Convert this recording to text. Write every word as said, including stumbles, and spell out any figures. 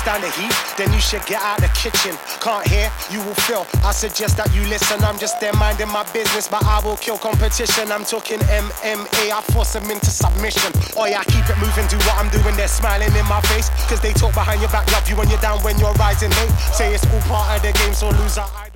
stand the heat, then you should get out the kitchen. Can't hear, you will feel. I suggest that you listen. I'm just there minding my business, but I will kill competition. I'm talking M M A, I force them into submission. Oh yeah, I keep it moving, do what I'm doing. They're smiling in my face, cause they talk behind your back, love you when you're down, when you're rising late. Say it's all part of the game, so loser I